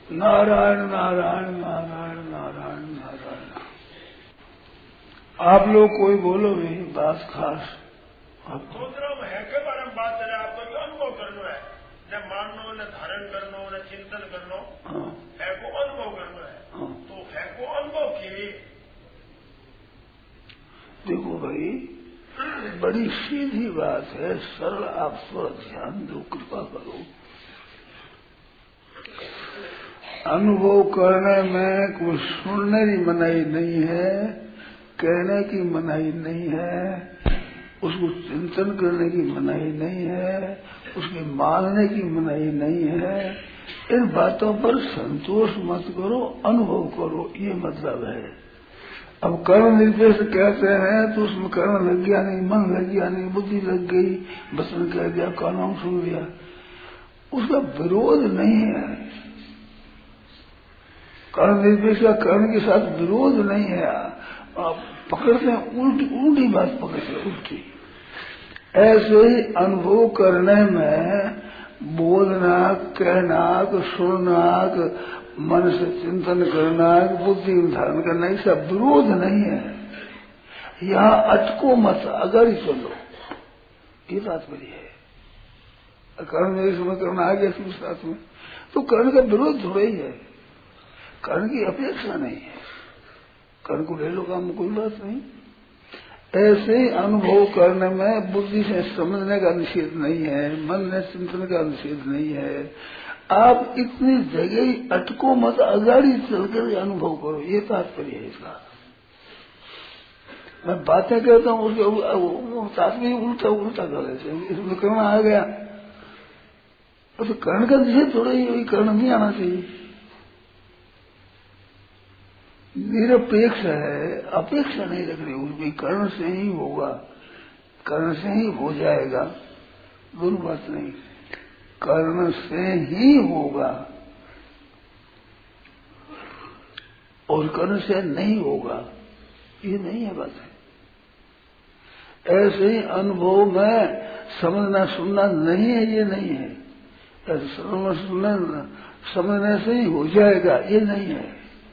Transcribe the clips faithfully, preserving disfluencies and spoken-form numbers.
नारायण नारायण नारायण नारायण नारायण। आप लोग कोई बोलो नहीं बात खास। सोच रहा हूँ है के बारे में बात चले, आपको जो अनुभव करना है, न माननो न धारण करनो न चिंतन करनो, है को अनुभव करना है। हाँ। तो है को अनुभव के देखो भाई, बड़ी सीधी बात है, सरल। आप थोड़ा ध्यान दो, कृपा करो। अनुभव करने में कुछ सुनने की मनाही नहीं है, कहने की मनाही नहीं है, उसको चिंतन करने की मनाही नहीं है, उसके मानने की मनाही नहीं है। इन बातों पर संतोष मत करो, अनुभव करो, ये मतलब है। अब कर्म निर्देश कहते हैं तो उसमें कर्म लग गया नहीं, मन लग गया नहीं, बुद्धि लग गई, वचन कह दिया, कानों सुन लिया, उसका विरोध नहीं है। कर्म निर्देश का कर्म के साथ विरोध नहीं है। आप पकड़ते हैं उल्टी उल्टी बात पकड़ते हैं, उल्टी। ऐसे ही अनुभव करने में बोलना, कहना, सुनना, मन से चिंतन करना, बुद्धि धारण करना, इसका विरोध नहीं है। यहाँ अटको मत, अगर ही चलो, ये बात बड़ी है। कर्म में करना आ गया इसमें साथ में, तो कर्म का विरोध थोड़ा ही है, कर्म की अपेक्षा नहीं है। कर्म को ले लो, काम में कोई बात नहीं। ऐसे अनुभव करने में बुद्धि से समझने का निषेध नहीं है, मन में चिंतन का निषेध नहीं है। आप इतनी जगह ही अटको मत, अगाड़ी चलकर अनुभव करो, ये तात्पर्य है इसका। मैं बातें कहता हूँ उसके तात्पर्य उल्टा उल्टा कर देते हैं, इसमें करना आ गया तो कर्ण का निषेध थोड़ा ही, वही कर्ण नहीं आना चाहिए। निरपेक्ष है, अपेक्षा नहीं रखनी उसमें, कर्ण से ही होगा, कर्ण से ही हो जाएगा, दोनों बात नहीं, कर्ण से ही होगा और कर्ण से नहीं होगा, ये नहीं है बात है। ऐसे ही अनुभव में समझना सुनना नहीं है, ये नहीं है। ऐसे समझना सुनना समझने से ही हो जाएगा, ये नहीं है।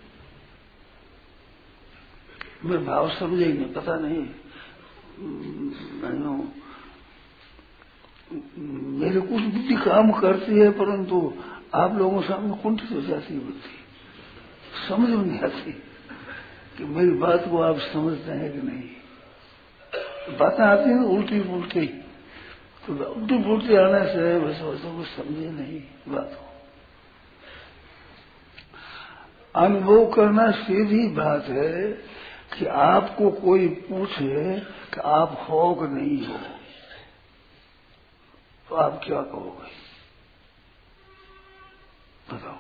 मेरे भाव समझेंगे, पता नहीं, नहीं मेरे कुछ बुद्धि काम करती है, परंतु आप लोगों के सामने कुंठित हो जाती है बुद्धि, समझ में नहीं आती कि मेरी बात को आप समझते हैं कि नहीं। बातें आती हैं उल्टी पुल्टी, तो उल्टी पुल्टी आने से बस बच्चों को समझे नहीं बात को। अनुभव करना सीधी बात है कि आपको कोई पूछे कि आप हो कि नहीं हो, तो आप क्या कहोगे, बताओ।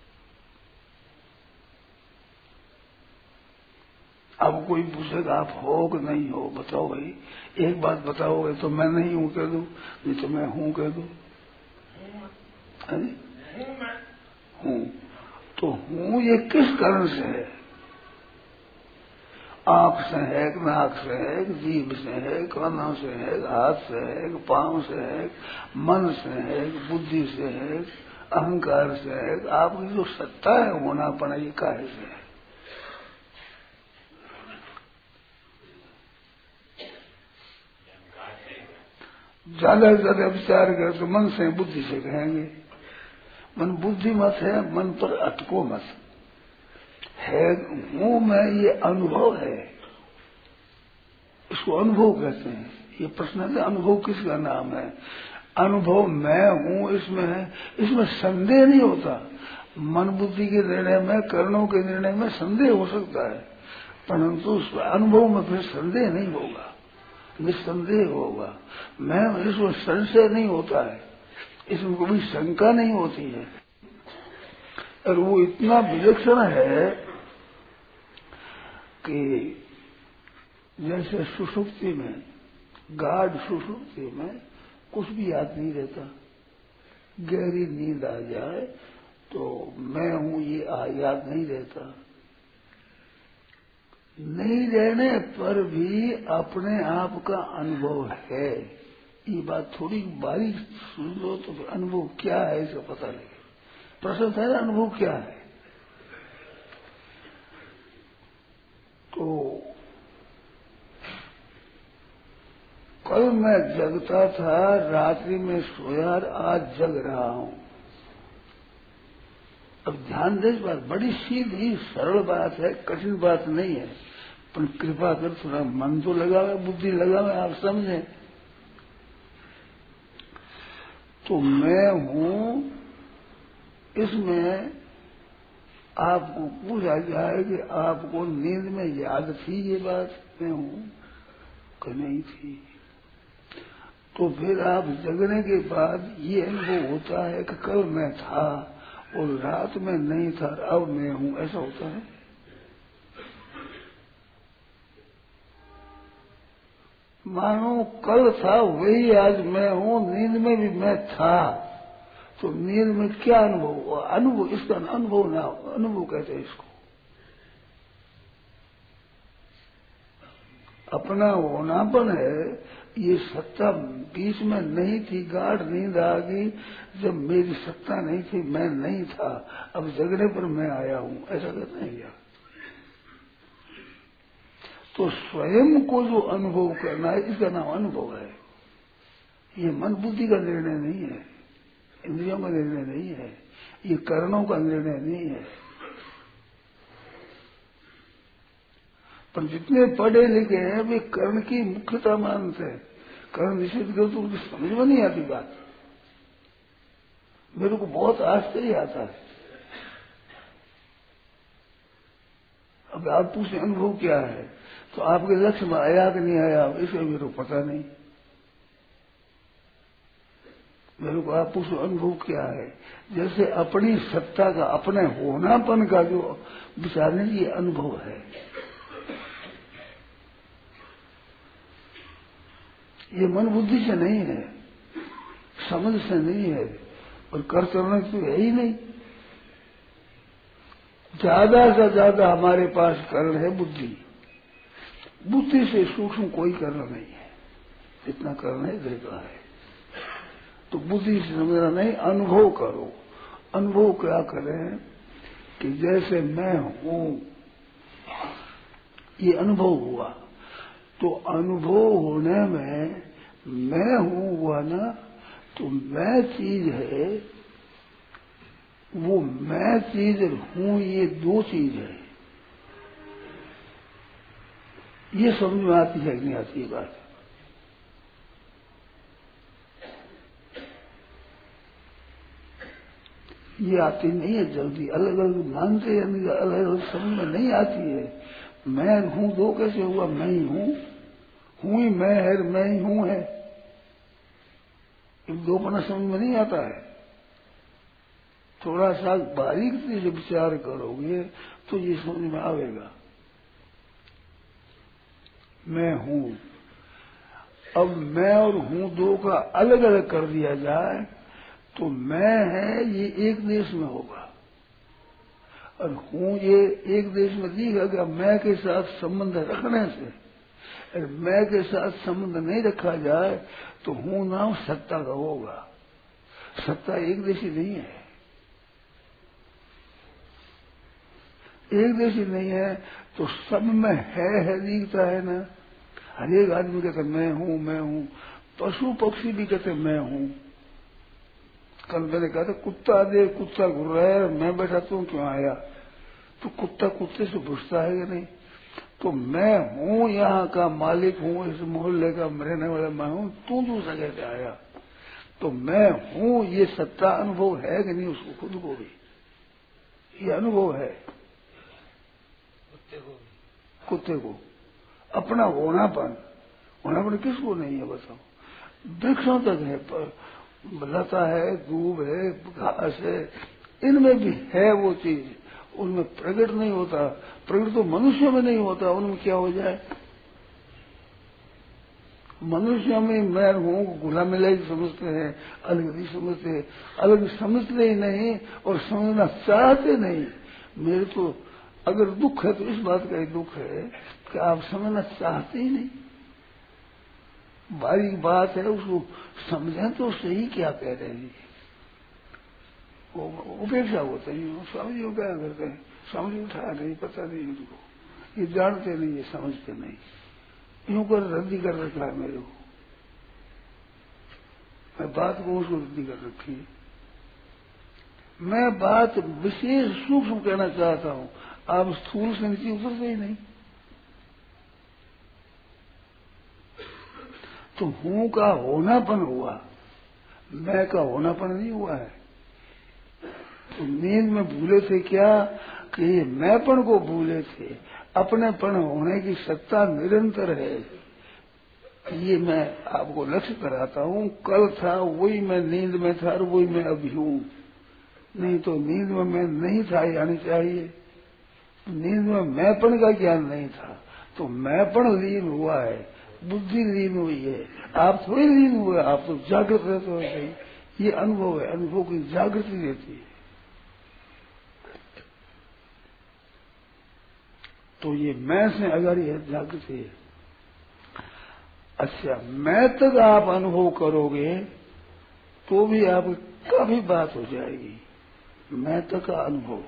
अब कोई पूछेगा आप हो कि नहीं हो, बताओ भाई। एक बात बताओगे तो मैं नहीं हूं कह दूं, नहीं तो मैं हूं कह दूं। हूं तो हूं, ये किस कारण से है? आंख से है, नाक से है, जीभ से है, कानों से है, हाथ से है, पांव से है, मन से है, बुद्धि से है, अहंकार से है। आपकी जो सत्ता है होना पड़ा, ये काहे से है? ज्यादा से ज्यादा विचार कर तो मन से बुद्धि से कहेंगे। मन बुद्धि मत है, मन पर अटको मत है। हूं मैं, ये अनुभव है, इसको अनुभव कहते हैं। ये प्रश्न है अनुभव किसका नाम है? अनुभव मैं हूं इसमें है, इसमें संदेह नहीं होता। मन बुद्धि के निर्णय में, कर्णों के निर्णय में संदेह हो सकता है, परंतु उस अनुभव में फिर संदेह नहीं होगा, निस्संदेह होगा। मैं इसमें संशय नहीं होता है, इसमें कोई शंका नहीं होती है। और वो इतना विलक्षण है कि जैसे सुषुप्ति में, गाढ़ सुषुप्ति में कुछ भी याद नहीं रहता, गहरी नींद आ जाए तो मैं हूं ये याद नहीं रहता। नहीं रहने पर भी अपने आप का अनुभव है। ये बात थोड़ी बारीक सुन लो तो अनुभव क्या है इसका पता लगे। प्रश्न था ना अनुभव क्या है। तो कल मैं जगता था, रात्रि में सोया, आज जग रहा हूं। अब ध्यान दे, इस बात बड़ी सीधी सरल बात है, कठिन बात नहीं है, पर कृपा कर थोड़ा मन तो लगावे, बुद्धि लगावे, आप समझें। तो मैं हूं, इसमें आपको पूछा जाए कि आपको नींद में याद थी ये बात मैं हूं कि नहीं थी, तो फिर आप जगने के बाद ये अनुभव होता है कि कल मैं था और रात में नहीं था, अब मैं हूं, ऐसा होता है। मानो कल था वही आज मैं हूं, नींद में भी मैं था, तो नींद में क्या अनुभव हुआ? अनुभव, इसका अनुभव ना, अनुभव कहते हैं इसको। अपना होनापन है, ये सत्ता बीच में नहीं थी, गाढ़ नींद आ गई जब मेरी सत्ता नहीं थी, मैं नहीं था, अब जगने पर मैं आया हूं, ऐसा कहते हैं क्या? तो स्वयं को जो अनुभव करना है, इसका नाम अनुभव है। ये मन बुद्धि का निर्णय नहीं है, इंद्रियों का निर्णय नहीं है, ये कर्णों का निर्णय नहीं है। पर जितने पढ़े लिखे हैं वे कर्ण की मुख्यता मानते हैं, कर्ण निषेध कर तो उनकी समझ में नहीं आती बात। मेरे को बहुत आश्चर्य आता है। अब आप पूछे अनुभव क्या है, तो आपके लक्ष्य में आया कि नहीं आया, इसे मेरे को पता नहीं। मेरे को आप पूछो अनुभव क्या है, जैसे अपनी सत्ता का, अपने होनापन का जो विचारने की अनुभव है, ये मन बुद्धि से नहीं है, समझ से नहीं है, और कर चलने तो है ही नहीं। ज्यादा से ज्यादा हमारे पास कर्ण है बुद्धि, बुद्धि से सूक्ष्म कोई कर्ण नहीं है, इतना कर्ण है देखा है। तो बुद्धि से समझना नहीं, अनुभव करो। अनुभव क्या करें कि जैसे मैं हूं, ये अनुभव हुआ, तो अनुभव होने में मैं हूं हुआ ना, तो मैं चीज है, वो मैं चीज हूं, ये दो चीज है। ये समझ में आती है कि नहीं आती है बात? ये आती नहीं है जल्दी, अलग अलग मानते हैं, अलग अलग समझ में नहीं आती है। मैं हूं दो कैसे हुआ? मैं ही हूं, हूं ही मैं है, मैं ही हूं है, दो पना समझ में नहीं आता है। थोड़ा सा बारीकी से विचार करोगे तो ये समझ में आवेगा। मैं हूं, अब मैं और हूं दो का अलग अलग कर दिया जाए तो मैं है ये एक देश में होगा, और हूं ये एक देश में दिखेगा। मैं के साथ संबंध रखने से, अगर मैं के साथ संबंध नहीं रखा जाए तो हूं नाम सत्ता का होगा। सत्ता एक देशी नहीं है, एक देशी नहीं है, तो सब में है है दिखता है ना। हर एक आदमी कहते मैं हूं मैं हूं, पशु पक्षी भी कहते मैं हूं। कल मैंने कहा था कुत्ता दे, कुत्ता घूर रहा है, मैं बैठा तू क्यों आया? तो कुत्ता कुत्ते से पूछता है कि नहीं? तो मैं हूं, यहाँ का मालिक हूं, इस मोहल्ले का रहने वाला मैं हूं, तू दूसरा कैसे आया? तो मैं हूं ये सत्ता अनुभव है कि नहीं उसको खुद को भी? ये अनुभव है कुत्ते को भी, कुत्ते को अपना होनापन। होनापन किसको नहीं है बताओ? वृक्षों तक है, पर लता है, दूब है, घास है, इनमें भी है वो चीज, उनमें प्रकट नहीं होता। प्रकट तो मनुष्य में नहीं होता, उनमें क्या हो जाए? मनुष्य में मैं हूं गुला मिलाई समझते हैं, अलग नहीं समझते, अलग समझते ही नहीं और समझना चाहते नहीं। मेरे तो अगर दुख है तो इस बात का ही दुख है कि आप समझना चाहते ही नहीं। बारीक बात है, उसको समझें तो सही क्या कह रहे हैं। वो उपेक्षा होता है। स्वामी जी क्या करते हैं, स्वामी जी उठा नहीं, पता नहीं उनको, ये जानते नहीं, ये समझते नहीं, यूं कर रद्दी कर रखा है मेरे को, मैं बात को उसको रद्दी कर रखी। मैं बात विशेष सूक्ष्म कहना चाहता हूं, आप स्थूल से नीचे उतरते ही नहीं। तो हूं का होनापन हुआ, मैं का होनापन नहीं हुआ है। तो नींद में भूले थे क्या कि ये मैंपन को भूले थे, अपनेपन होने की सत्ता निरंतर है। ये मैं आपको लक्ष्य कराता हूं, कल था वही मैं नींद में था और वही मैं अभी हूं। नहीं तो नींद में मैं नहीं था यानी चाहिए, नींद में मैंपन का ज्ञान नहीं था, तो मैंपन लीन हुआ है, बुद्धि लीन हुई है। आप थोड़ी लीन हुए, आप तो जागृत रहते हो गई। ये अनुभव है, अनुभव की जागृति रहती है। तो ये मैं से अगर ये जागृति है, अच्छा मैं तक आप अनुभव करोगे तो भी आप काफी बात हो जाएगी। मैं तक का अनुभव,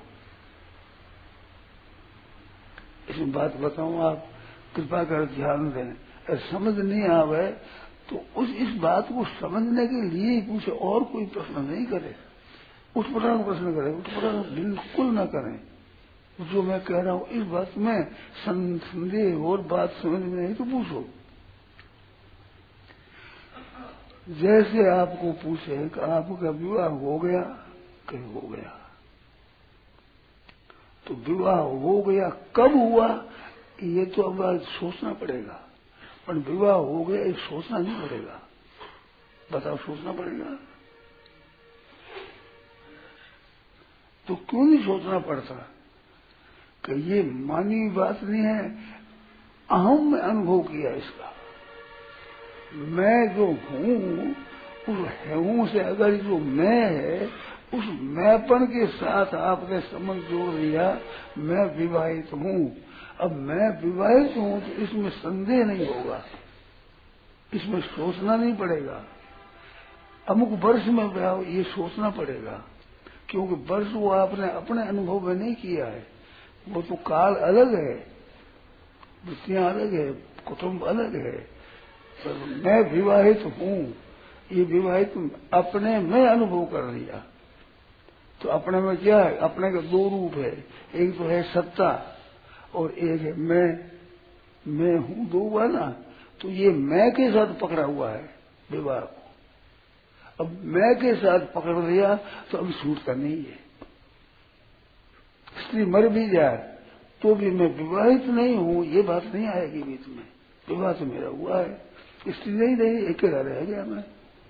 इसमें बात बताऊं, आप कृपा कर ध्यान दें। अगर समझ नहीं आवे तो उस इस बात को समझने के लिए ही पूछे, और कोई प्रश्न नहीं करे, उत्पटान प्रश्न करे, उत्पटान बिल्कुल न करें। जो मैं कह रहा हूं इस बात में संदेह और बात समझ में नहीं तो पूछो। जैसे आपको पूछे कि आपका विवाह हो गया, कहीं हो गया, तो विवाह हो गया कब हुआ ये तो अब सोचना पड़ेगा, पर विवाह हो गया ये सोचना नहीं पड़ेगा। बताओ, सोचना पड़ेगा तो क्यों नहीं सोचना पड़ता कि ये मानी बात नहीं है, अहम में अनुभव किया इसका। मैं जो हूं उस हूं से अगर जो मैं है, उस मैंपन के साथ आपने संबंध जोड़ दिया, मैं विवाहित हूं। अब मैं विवाहित हूं तो इसमें संदेह नहीं होगा, इसमें सोचना नहीं पड़ेगा। अमुक वर्ष में विवाह ये सोचना पड़ेगा, क्योंकि वर्ष वो आपने अपने अनुभव में नहीं किया है, वो तो काल अलग है, वृत्तियां अलग है, कुटुंब अलग है। तो मैं विवाहित हूं, ये विवाहित अपने में अनुभव कर लिया। तो अपने में क्या है, अपने के दो रूप है, एक तो है सत्ता और एक है मैं। मैं हूं दो हुआ ना, तो ये मैं के साथ पकड़ा हुआ है विवाह को। अब मैं के साथ पकड़ लिया तो अब छूटता नहीं है। स्त्री मर भी जाए तो भी मैं विवाहित नहीं हूं, ये बात नहीं आएगी बीच में। विवाह तो मेरा हुआ है, स्त्री नहीं रही, अकेला रह गया मैं,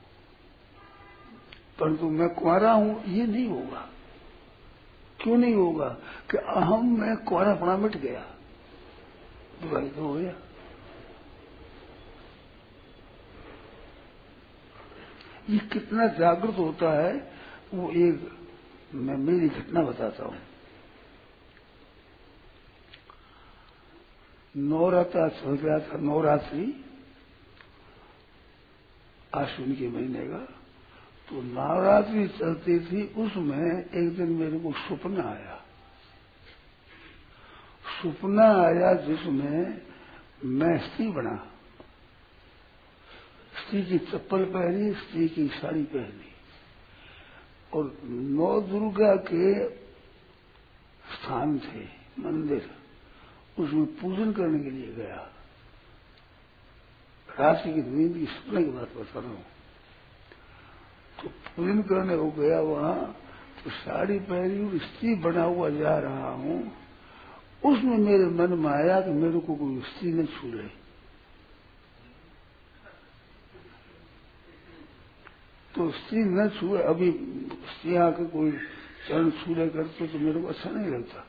परंतु मैं कुंवारा हूं ये नहीं होगा। क्यों नहीं होगा कि अहम में कुंवारापना मिट गया, विवाहित हो गया। ये कितना जागृत होता है, वो एक मैं मेरी घटना बताता हूं। नवरात्र चल गया था, नवरात्रि आश्विन के महीने का, तो नवरात्रि चलती थी, उसमें एक दिन मेरे को सपना आया। सपना आया जिसमें मैं स्त्री बना, स्त्री की चप्पल पहनी, स्त्री की साड़ी पहनी, और नौ दुर्गा के स्थान थे मंदिर, उसमें पूजन करने के लिए गया। राशि की नींद की सपने की बात बता रहा हूं। तो पूजन करने को गया वहां, तो साड़ी पहनी और स्त्री बना हुआ जा रहा हूं, उसमें मेरे मन में आया कि मेरे को कोई स्त्री न छू ले। तो स्त्री न छुए, अभी स्त्री आकर कोई चरण छूले करते तो मेरे को अच्छा नहीं लगता।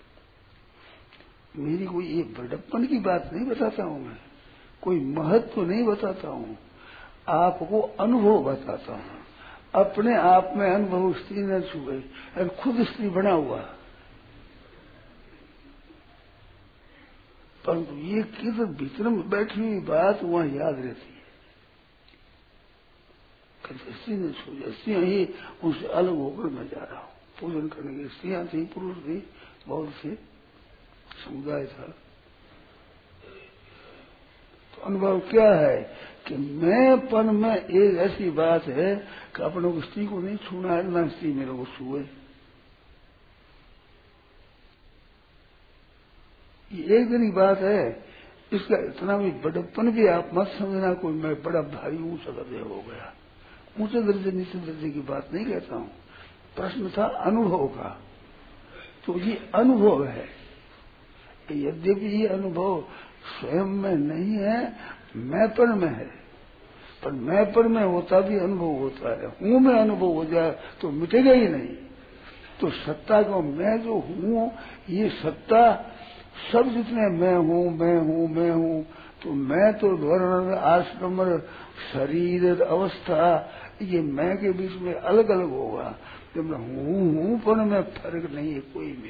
मेरी कोई ये बड़प्पन की बात नहीं बताता हूं मैं, कोई महत्व तो नहीं बताता हूं, आपको अनुभव बताता हूं। अपने आप में अनुभव स्त्री न छुए और खुद स्त्री बना हुआ, परंतु ये किस भीतर में बैठी हुई बात वहां याद रहती है। स्त्री ने छोड़ी, स्त्रियां ही उनसे अलग होकर मैं जा रहा हूँ पूजन करने की। स्त्रियां थी, पुरुष थी, बहुत से समुदाय था। तो अनुभव क्या है कि मैंपन में एक ऐसी बात है कि अपने को स्त्री को नहीं छूना है, ना स्त्री मेरे को छुए। ये एक दिन की बात है। इसका इतना भी बड़प्पन भी आप मत समझना कोई मैं बड़ा भारी ऊंचा दर्जे हो गया। ऊंचे दर्जे नीचे दर्जे की बात नहीं कहता हूँ। प्रश्न था अनुभव का। तो ये अनुभव है। यद्यपि ये अनुभव स्वयं में नहीं है, मैंपन में है, पर मैंपन में होता भी अनुभव होता है। हूं में अनुभव हो जाए तो मिटेगा ही नहीं। तो सत्ता को मैं जो हूं, ये सत्ता सब जितने मैं हूं मैं हूं मैं हूं, तो मैं तो वर्ण आश्रम शरीर अवस्था ये मैं के बीच में अलग अलग होगा। जब मैं हूं हूं पर में फर्क नहीं है कोई भी।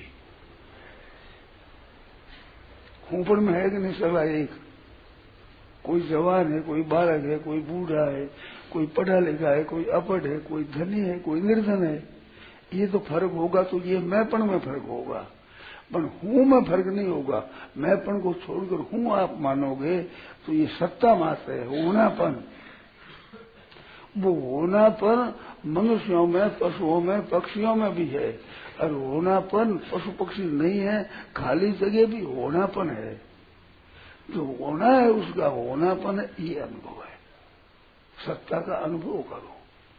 हूं पर में है कि नहीं सला एक। कोई जवान है, कोई बालक है, कोई बूढ़ा है, कोई पढ़ा लिखा है, कोई अपढ़ है, कोई धनी है, कोई निर्धन है। ये तो फर्क होगा, तो ये मैंपन में फर्क होगा, पर हूं में फर्क नहीं होगा। मैंपन को छोड़कर हूं आप मानोगे तो ये सत्ता मात्र है, होनापन। वो होनापन मनुष्यों में, पशुओं में, पक्षियों में भी है। और होनापन पशु पक्षी नहीं है, खाली जगह भी होनापन है। जो होना है उसका होनापन है, ये अनुभव है। सत्ता का अनुभव करो।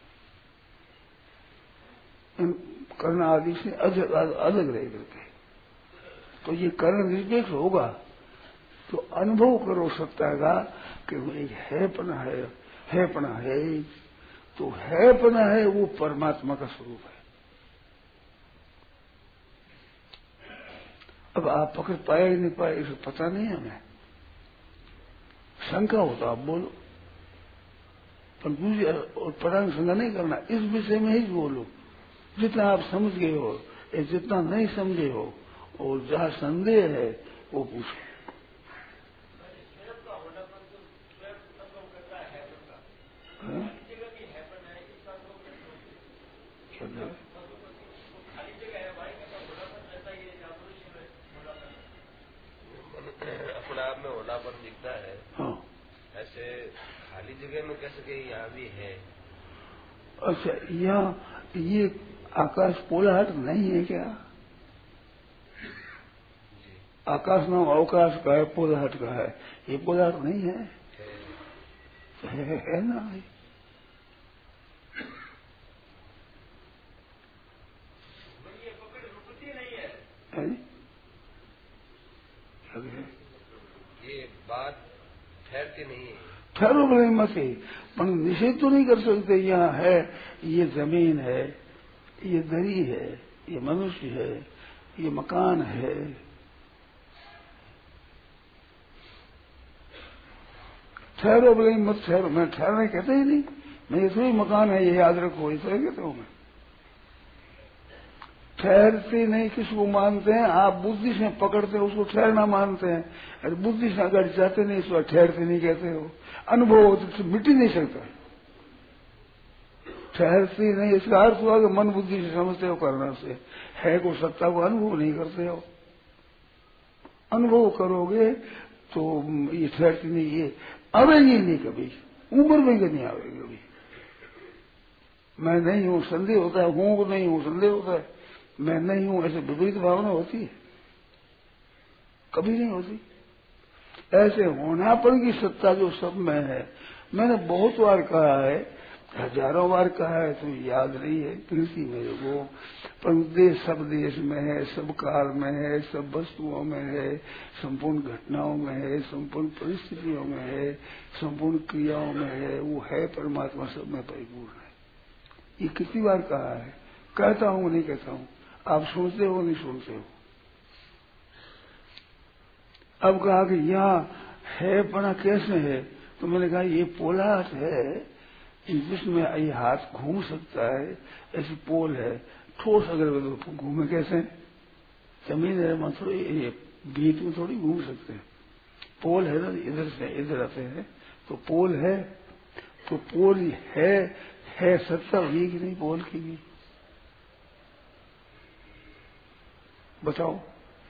कर्ण आदि से अलग अलग रह करके, तो ये कर्ण निरपेक्ष होगा। तो अनुभव करो सत्ता का कि वो एक हैपना है, हैपना है। तो हैपना है वो परमात्मा का स्वरूप है। अब आप पकड़ पाए नहीं पाए इसे पता नहीं हमें। शंका हो तो आप बोलो, पर दूसरी और पढ़ाने शंका नहीं करना। इस विषय में ही बोलो जितना आप समझ गए हो, या जितना नहीं समझे हो, और जहाँ संदेह है वो पूछो। अपने आप में होनापन दिखता है। हाँ, ऐसे खाली जगह में कैसे कि यहाँ भी है। अच्छा, यहाँ ये आकाश पोलाहट नहीं है क्या? आकाश नाम अवकाश का है, पोलाहट का है। ये पोलाहट नहीं है, है, है, है ना। है ये बात ठहरती नहीं है। ठहरो बड़े मत ही, पर निषेध तो नहीं कर सकते। यहाँ है, ये जमीन है, ये दरी है, ये मनुष्य है, ये मकान है। ठहरो बोले मत ठहरो। मैं ठहरने कहते ही नहीं। मैं ये थोड़ी मकान है ये याद रखो, ये थोड़ी कहते हूँ मैं। ठहरते नहीं किसको मानते हैं आप? बुद्धि से पकड़ते हैं उसको ठहरना मानते हैं। अरे बुद्धि से अगर जाते नहीं इसको ठहरते नहीं कहते हो। अनुभव होते तो मिट ही नहीं सकता। ठहरती नहीं इसका अर्थ हुआ कि मन बुद्धि से समझते हो करना से है को सत्ता को अनुभव नहीं करते हो। अनुभव करोगे तो ये ठहरती नहीं, ये आवेगी नहीं कभी, उम्र में नहीं आवेगी कभी। मैं नहीं हूं संदेह होता है, हूं नहीं हूं संदेह होता है। मैं नहीं हूं ऐसे विपरीत भावना होती है, कभी नहीं होती। ऐसे होनापन की सत्ता जो सब में है, मैंने बहुत बार कहा है, हजारों बार कहा है, तो याद नहीं है कृषि मेरे को। पर देश सब देश में है, सब काल में है, सब वस्तुओं में है, संपूर्ण घटनाओं में है, संपूर्ण परिस्थितियों में है, संपूर्ण क्रियाओं में है। वो है परमात्मा सब में परिपूर्ण है। ये कितनी बार कहा है, कहता हूं नहीं कहता हूं, आप सुनते हो नहीं सुनते हो। अब कहा कि यहाँ है पना कैसे है, तो मैंने कहा ये पोलाट है जिसमें ये हाथ घूम सकता है, ऐसी पोल है। ठोस अगर तो घूमे कैसे? जमीन है वहां थोड़ी, ये बीच में थोड़ी घूम सकते हैं। पोल है ना, इधर से इधर आते हैं तो पोल है। तो पोल है, है सत्ता हुई कि नहीं बोल की भी बताओ।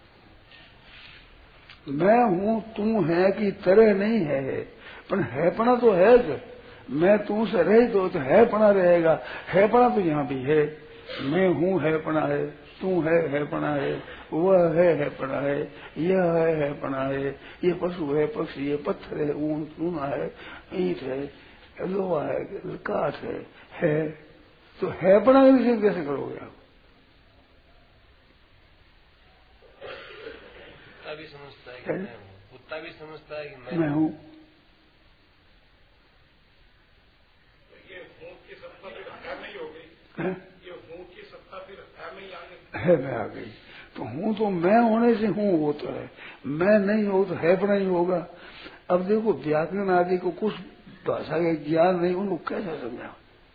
मैं हूं तू है कि तरह नहीं है, पर हैपना तो है। मैं तू से रहित हो तो हैपना रहेगा। हैपना तो यहाँ भी है। मैं हूँ हैपना है, तू है हैपना है, वह है हैपना है, यह है हैपना है, ये पशु है, पक्षी है, पत्थर है, ऊन चूना है, ईंट है, लोहा है, काठ है, है तो हैपना निषेध कैसे करोगे आप? कुत्ता भी समझता है कि मैं हूँ, कुत्ता भी समझता है कि मैं, मैं हूँ। ये हूँ की सत्ता फिर हटा नहीं हो गई, ये हूँ की सत्ता फिर हटा नहीं आ गई है मैं आ गई। तो हूँ तो मैं होने से हूँ होता है, मैं नहीं हो तो है पर नहीं होगा। अब देखो व्याकरण आदि को कुछ भाषा का ज्ञान नहीं, उनको कैसे समझा?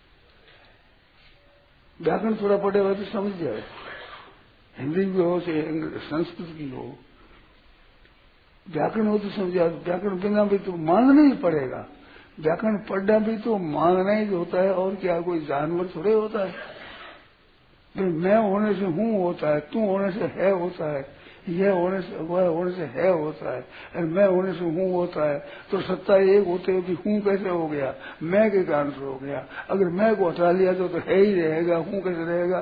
व्याकरण थोड़ा पढ़े हुआ तो समझ जाए, हिंदी की हो चाहे संस्कृत की हो, व्याकरण हो तो समझा। व्याकरण बिना भी तो मानना ही पड़ेगा। व्याकरण पढ़ना भी तो मांगना ही होता है, और क्या कोई जानवर थोड़े होता है। मैं होने से हूँ होता है, तू होने से है होता है, यह होने से वह होने से है होता है, और मैं होने से हूँ होता है। तो सत्ता एक होते हो कि हूँ कैसे हो गया? मैं के कारण से हो गया। अगर मैं को हटा लिया तो, तो है ही रहेगा, हूँ कैसे रहेगा?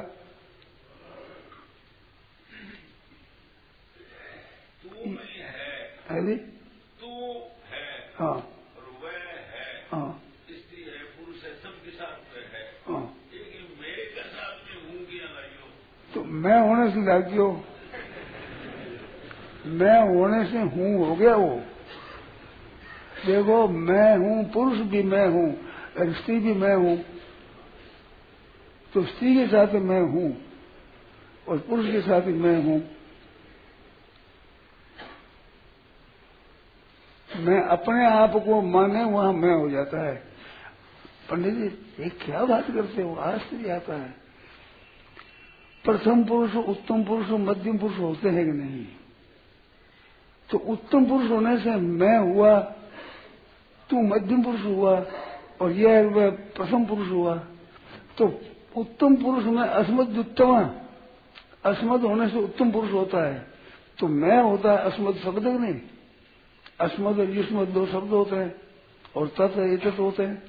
तू में है, है तू है, हाँ, और वह है, हाँ, स्त्री है, पुरुष है, सबके साथ में है। हाँ। लेकिन मेरे के साथ में हूँ कि नहीं हो? तो मैं होने से लागियो, मैं होने से हूँ हो गया वो। देखो मैं हूँ, पुरुष भी मैं हूँ और स्त्री भी मैं हूँ, तो स्त्री के साथ मैं हूँ और पुरुष के साथ मैं हूँ। मैं अपने आप को माने वहां मैं हो जाता है। पंडित जी ये क्या बात करते हो? आश्चर्य आता है। प्रथम पुरुष, उत्तम पुरुष, मध्यम पुरुष होते हैं कि नहीं? तो उत्तम पुरुष होने से मैं हुआ, तू मध्यम पुरुष हुआ, और यह वह प्रथम पुरुष हुआ। तो उत्तम पुरुष में अस्मद उत्तम, अस्मद होने से उत्तम पुरुष होता है। तो मैं होता है अस्मद शब्द नहीं, अस्मद और युष्मद दो शब्द होते हैं, और तत् एतत् होते हैं।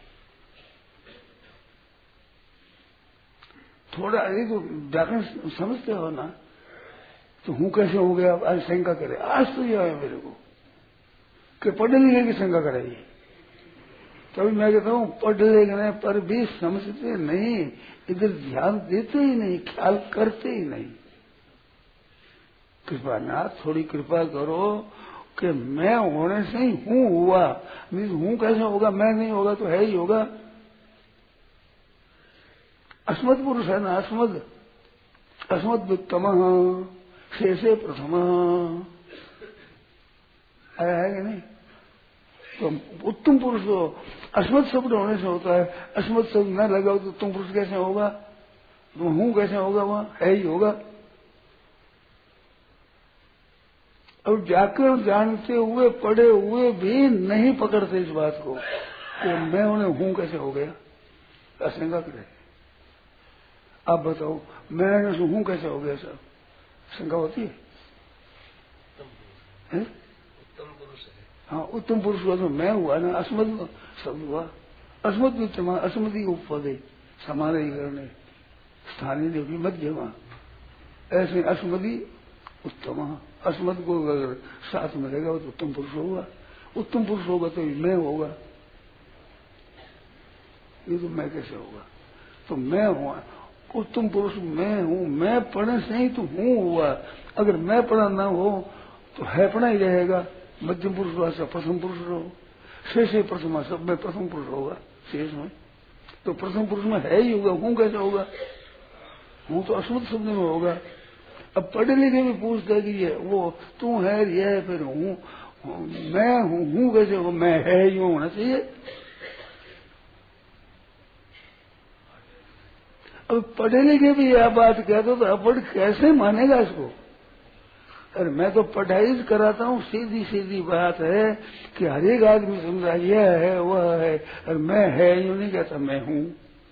थोड़ा एक व्याकरण समझते हो ना, तो हूँ कैसे हो गया? आज शंका करे, आज तो यह है मेरे को कि पढ़े लिखे की शंका कराइए। तभी मैं कहता हूँ पढ़ लिखने पर भी समझते नहीं, इधर ध्यान देते ही नहीं, ख्याल करते ही नहीं। कृपा ना थोड़ी कृपा करो कि मैं होने से ही हूँ हुआ, नहीं हूँ कैसे होगा? मैं नहीं होगा तो है ही होगा। अस्मद पुरुष है ना, अस्मद, अस्मद उत्तम शेषे प्रथम आया है कि नहीं? तो उत्तम पुरुष हो, अस्मद शब्द होने से होता है। अस्मद शब्द न लगाओ तो उत्तम पुरुष कैसे होगा? तो हूँ कैसे होगा? वहां है ही होगा। और व्याकरण जानते हुए पढ़े हुए भी नहीं पकड़ते इस बात को कि मैं उन्हें हूँ कैसे हो गया। आशंका करे। आप बताओ मैं हूँ कैसे हो गया? सर शंका होती है? उत्तम पुरुष है। हाँ उत्तम पुरुष हुआ तो मैं हुआ ना, अस्मद शब्द हुआ। अस्मद उत्तम, अस्मदी उपपदे समाने करने स्थानीय देवी मध्यमा, ऐसे अस्मदी उत्तम, अस्मद को अगर साथ में रहेगा तो उत्तम पुरुष होगा। उत्तम पुरुष होगा तो मैं होगा, ये तो मैं कैसे होगा? तो मैं हुआ उत्तम पुरुष, मैं हूँ। मैं पढ़ने से ही तो हूँ हुआ। अगर मैं पढ़ा ना हो तो है पढ़ा ही रहेगा। मध्यम पुरुष हुआ सब प्रथम पुरुष हो, शेष ही प्रथमा सब में प्रथम पुरुष होगा शेष में, तो प्रथम पुरुष में है ही होगा। हूँ कैसे होगा? हूँ तो अस्मद शब्द में होगा। अब पढ़े लिखे भी पूछता है कि ये वो तू है, ये है, फिर हूँ मैं हूँ, हूँ कैसे होगा? मैं है ही होना चाहिए। अब पढ़े लिखे भी यह बात कहते तो अपढ़ कैसे मानेगा इसको? अरे मैं तो पढ़ाई कराता हूँ, सीधी सीधी बात है कि हर एक आदमी समझा यह है वह है, और मैं है यूं नहीं कहता मैं हूँ।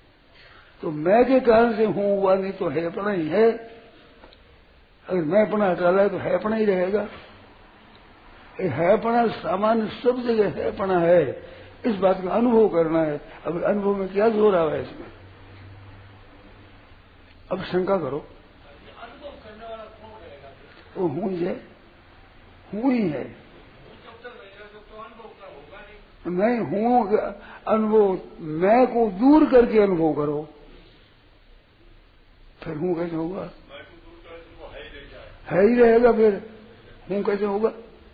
तो मैं के कारण से हूं हुआ, नहीं तो है अपना ही है। अगर मैं अपना हटा लाए तो है अपना ही रहेगा। है अपना सामान्य सब जगह है अपना है, इस बात का अनुभव करना है। अब अनुभव में क्या जोर आवा है इसमें? अब शंका करो। अनुभव करने वाला कौन रहेगा? वो हूं ही है, हूं ही है। जब तक रहेगा तब तो अनुभव का होगा नहीं। नहीं, हूं अनुभव, मैं को दूर करके अनुभव करो, फिर हूं कैसे होगा? मैं को दूर कर वो है ही रह जाए, है ही रहेगा, फिर हूं कैसे होगा?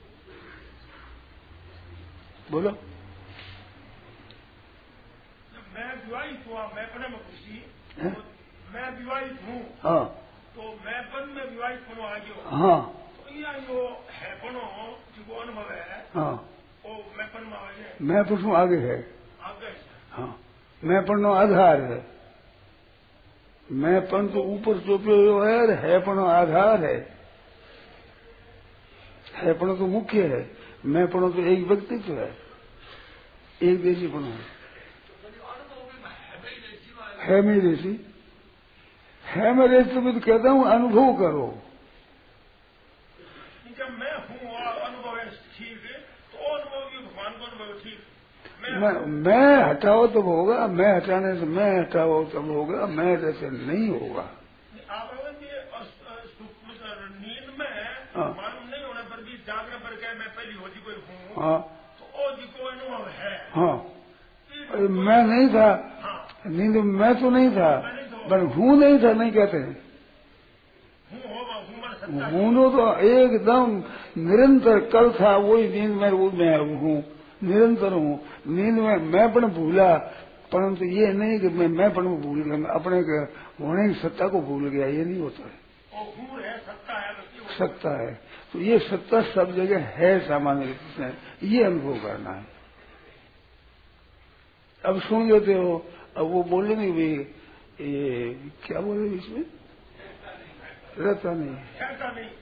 बोलो। मैं विवाहित हुआ, मैं अपने में खुशी, तो मैं विवाहित हूँ। हाँ, तो मैं पन में विवाहित पनो आ गयो। हाँ, तो यहाँ जो है पनो जो अनुभव है, हाँ, वो मैं पन में आगे मैं पुरुषों आगे है। आगे हाँ, मैं पढ़नो आधार है। मैं पन तो ऊपर चोपे हुए है और है पनो आधार है। है पनो तो मुख्य है, मैं पनो तो एक व्यक्तित्व है, एक देशी पनो है। है मेरी देशी, है मेरे से मैं तो कहता हूँ अनुभव करो। जब मैं हूँ और अनुभव है ठीक है, तो अनुभव भी भगवान को अनुभव ठीक। मैं मैं हटाओ तब होगा, मैं हटाने से मैं हटाओ तब होगा, मैं जैसे नहीं होगा। आप नींद में मालूम नहीं होने पर भी जागरण पर क्या मैं पहली होती कोई हूँ। हाँ, तो ओ जी को अनुभव है। हाँ, मैं नहीं था। हाँ, नींद में मैं तो नहीं था, पर हूँ नहीं था नहीं कहते हैं। हूँ तो एकदम निरंतर कल था वही नींद में, वो मैं हूँ, निरंतर हूँ। नींद में मैं पण भूला, परंतु ये नहीं कि मैं मैं पण भूल गया, मैं अपने होने की सत्ता को भूल गया, ये नहीं होता है। है सत्ता है, सत्ता है, तो ये सत्ता सब जगह है सामान्य रूप से, ये अनुभव करना है। अब सुन लेते हो, अब वो बोलेंगे भी ये क्या बोले इसमें रहता नहीं, ठहरता नहीं,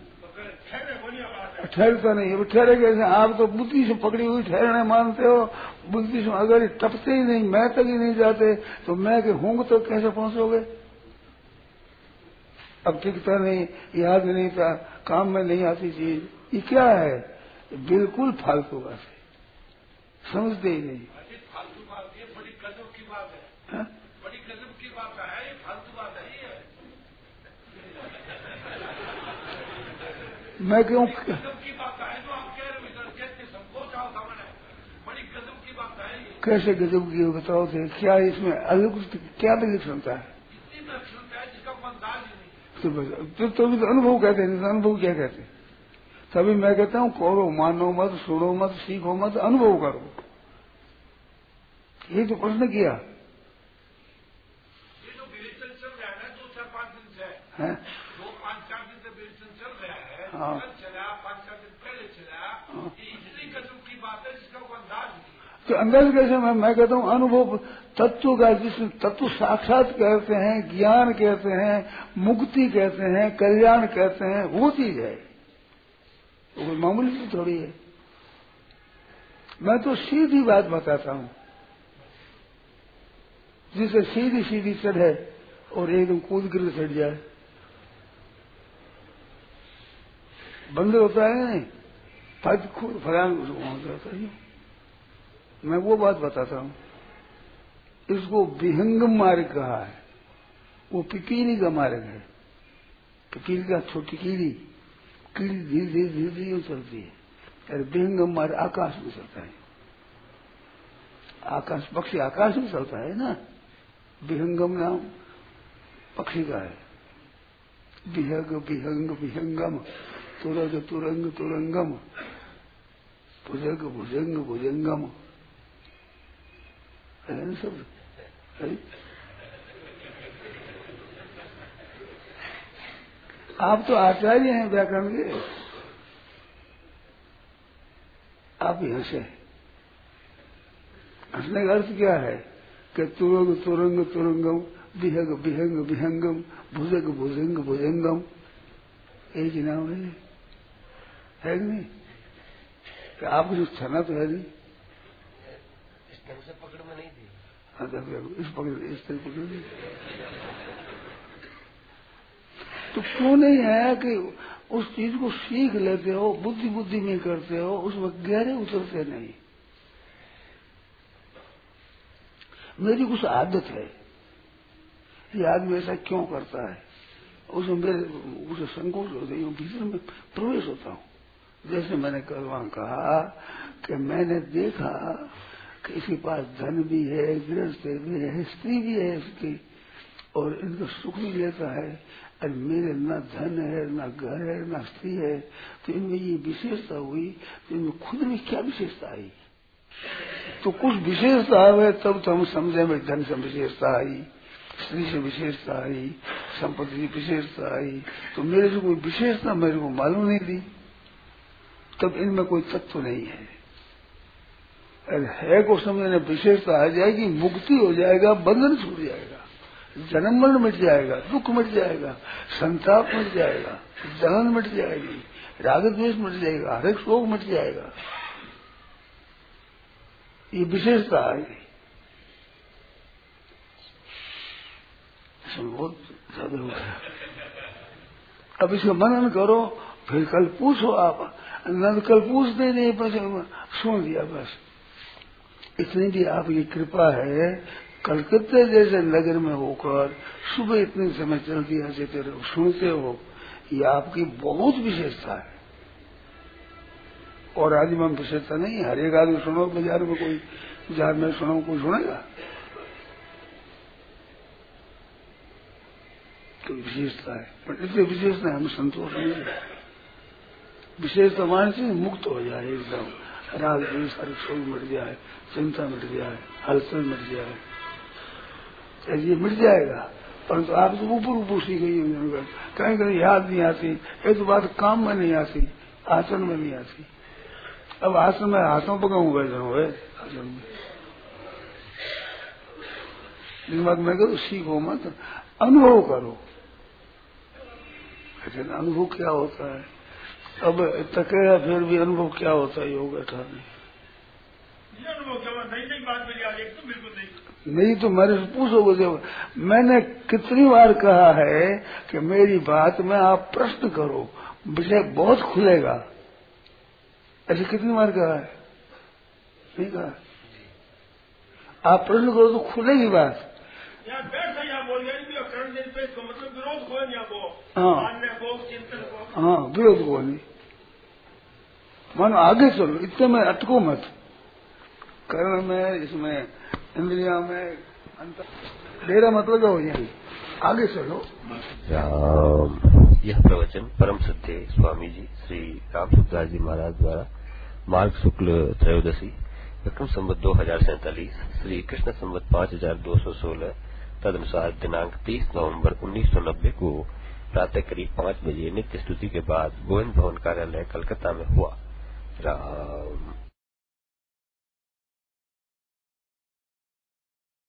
ठहरता नहीं। अब ठहरे कैसे? आप तो बुद्धि से पकड़ी हुई ठहरने मानते हो, बुद्धि से अगर टपते ही नहीं, मैं तक ही नहीं जाते, तो मैं के हूँ तो कैसे पहुंचोगे? अब टिकता नहीं, याद नहीं था, काम में नहीं आती चीज, ये क्या है? बिल्कुल फालतू बात है, समझते ही नहीं। फालतू बात ये बड़ी गजब की बात है। हा? बड़ी गजब की बात है, ये फालतू बात है ये। मैं क्यों गजब की बात है जो आप कह रहे हो, कैसे संकोच आओ सामने, बड़ी गजब की बात है ये। कैसे गजब की बताओ थे? क्या इसमें अलग क्या विलक्षणता है? इतनी विलक्षणता है जिसका कोई अंदाज ही नहीं। तो तो भी तो अनुभव कहते हैं, अनुभव क्या कहते हैं? तभी मैं कहता हूँ करो, मानो मत, सुनो मत, सीखो मत, अनुभव करो। ये तो प्रश्न किया। ये जो विवेचन चल रहा है ना, दो चार पांच दिन से है? दो पांच चार दिन से विवेचन चल रहा है। हाँ, चला पांच चार दिन पहले चला। हाँ। ये इतनी गजब की बात है जिसका कोई अंदाज नहीं। तो अंदाज कैसे? मैं मैं कहता हूँ अनुभव तत्व का, जिस तत्व साक्षात कहते हैं, ज्ञान कहते हैं, मुक्ति कहते हैं, कल्याण कहते हैं, वो चीज है, तो कोई मामूली चीज थोड़ी है। मैं तो सीधी बात बताता हूँ, जिसे सीधी सीधी चढ़े और एकदम कूद कर चढ़ जाए। बंदर होता है नहीं, पद खुद फलान होता है। मैं वो बात बताता हूँ, इसको विहंगम मार्ग कहा है, वो पिपीली का मार्ग है। पिपीली का छोटी कीड़ी, कीड़ी धीरे धीरे धीरे धीरे चलती है, और विहंगम मार्ग आकाश में चलता है। आकाश पक्षी आकाश में चलता है ना, विहंगम नाम पक्षी का है। विहंग विहंग विहंगम, तुरग तुरंग तुरंगम, भुजंग भुजंग भुजंगम, है सब है? आप तो आचार्य हैं व्याकरण के, आप यहाँ से हंसने का अर्थ क्या है कि तुरंग तुरंग तुरंगम, विहंग विहंग विहंगम, भुजंग भुजंग भुजंगम, एक ही नाम है, है कि नहीं? कि आपको जो छना तो है नहीं, इस ढंग से पकड़ में नहीं थी। इस पकड़ इस तरह पकड़। तो क्यों नहीं है कि उस चीज को सीख लेते हो, बुद्धि बुद्धि में करते हो, उसमें गहरे उतरते नहीं। मेरी कुछ आदत है, ये आदमी ऐसा क्यों करता है, उसमें मेरे उसे संकोच होता है, भीतर में प्रवेश होता हूँ। जैसे मैंने कल वहां कहा कि मैंने देखा कि इसके पास धन भी है, गृहस्थ भी है, स्त्री भी है इसकी, और इनका सुख भी लेता है, और मेरे न धन है, न घर है, न स्त्री है, तो इनमें ये विशेषता हुई, तो इनमें खुद में क्या विशेषता आई? तो कुछ विशेषता है तब तो हम समझे में धन से विशेषता आई, स्त्री से विशेषता आई, संपत्ति की विशेषता आई, तो मेरे से कोई विशेषता मेरे को मालूम नहीं थी, तब इनमें कोई तत्व नहीं है। अरे है को समझने विशेषता आ जाएगी, मुक्ति हो जाएगा, बंधन छूट जाएगा, जन्म मरण मिट जाएगा, दुख मिट जाएगा, संताप मिट जाएगा, जलन मिट जाएगी, राग द्वेष मिट जाएगा, हर एक शोक मिट जाएगा। ये विशेषता आएगी। बहुत ज्यादा हो गया। अब इसका मनन करो, फिर कल पूछो आप, न कल पूछते नहीं, बस सुन लिया बस। इतनी भी आपकी कृपा है, कलकत्ते जैसे नगर में होकर सुबह इतने समय चल दिया जाते रहो, सुनते हो, ये आपकी बहुत विशेषता है। और आदमी में विशेषता नहीं, हर एक आदमी सुनो, बाजार में कोई बाजार में सुनो, कोई सुनेगा? तो विशेषता है, पर इससे विशेषता हमें संतोष नहीं है। विशेषता मान से मुक्त हो जाए, एकदम राग द्वेष हर शोक मिट जाए, चिंता मिट जाए, हलचल मिट जाए, ये मिट जाएगा। परंतु आप तो ऊपर ऊपर सी गई, कहीं कहीं याद नहीं आती, ये तो बात काम में नहीं आती, आचरण में नहीं आती। अब आसन में हाथों पकाऊं बैठा हुए आसन में, दिमाग में करो, सीखो मत, अनुभव करो। लेकिन अनुभव क्या होता है? अब तकेगा फिर भी अनुभव क्या होता है योग अठारह नहीं तो मेरे से पूछोगे जब, मैंने कितनी बार कहा है कि मेरी बात में आप प्रश्न करो, विषय बहुत खुलेगा। ऐसे कितनी बार कहा है? नहीं कहा? आप प्रश्न करो तो खुलेगी बात। यहाँ बैठ यहाँ बोल गए करण दिन पे इसको मतलब विरोध को यहाँ को, हाँ चिंतन को, हाँ विरोध को नहीं, मानो आगे चलो, इतने में अटको मत। कर्ण में, इसमें इंद्रिया में अंतर, डेरा मतलब हो जाए, आगे चलो। यह प्रवचन परम सत्य स्वामी जी श्री राम सुखदास जी महाराज द्वारा मार्ग शुक्ल त्रयोदशी विक्रम संवत दो हजार सैंतालीस श्री कृष्ण संवत पांच हजार दो सौ सोलह तदनुसार दिनांक तीस नवंबर उन्नीस सौ नब्बे को प्रातः करीब पांच बजे नित्य स्तुति के बाद गोविंद भवन कार्यालय कलकत्ता में हुआ। राम